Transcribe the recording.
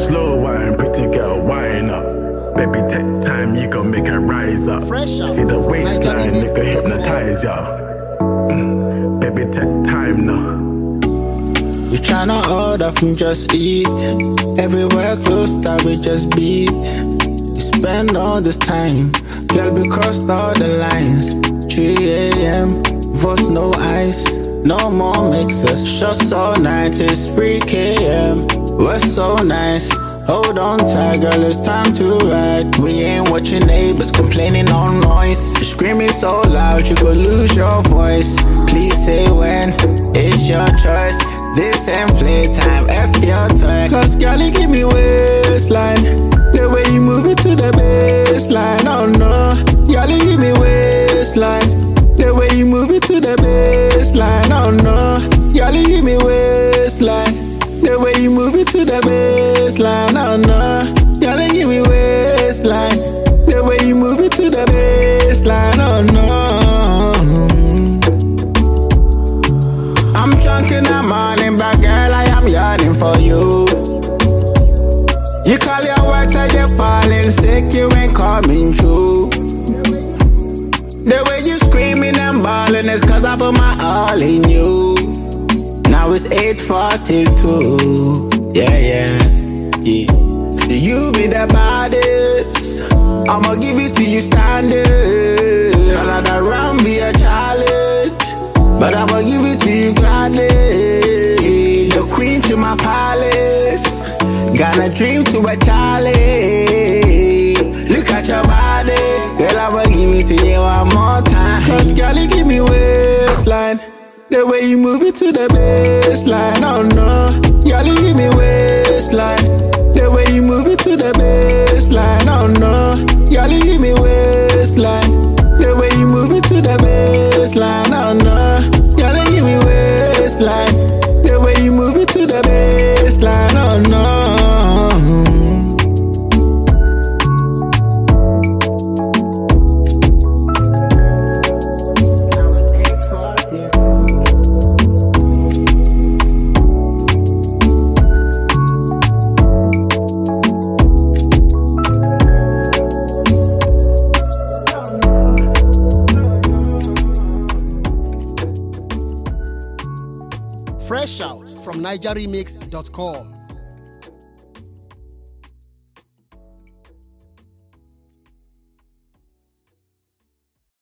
Slow wine, pretty girl, wine up. Baby, take time, you gon' make her rise up. Fresh out See the from waistline, nigga, NigerianMix.com. hypnotize ya. Baby, take time now. We tryna order from Just Eat. Everywhere close that we just beat. We spend all this time, girl, we crossed all the lines. 3 a.m., voice no ice. No more mixes, shots all night, it's 3 k.m. We're so nice, hold on tight, girl, it's time to ride. We ain't watching neighbors complaining on noise. You're screaming so loud, you could lose your voice. Please say when, it's your choice. This ain't playtime, F your toy. Cause girl, you give me waistline. The way you move it to the baseline, oh no. Girl, you give me waistline. The way you move it to the baseline, oh no. Girl, you give me waistline. The way you move it to the baseline, oh no. Girl, you give me waistline. The way you move it to the baseline, oh no. I'm drunk in the morning, but girl, I am yearning for you. You call your work, so you're falling sick, you ain't coming true. The way you screaming and bawling is cause I put my all in you. Now it's 8:42. Yeah. See, you be the baddest. I'ma give it to you standard. All of that round be a challenge, but I'ma give it to you gladly. The queen to my palace. Got a dream to a Charlie. Look at your body, girl, I'ma give it to you one more time. Cause girl, you give me waistline. The way you move it to the baseline, oh no. Girl, you give me waistline. The way you move it to the baseline, oh no. Girl, you give me waistline. The way you move it to the baseline, oh no. Girl, you give me waistline. The way you move it to the baseline, oh no. Fresh out from NigerianMix.com.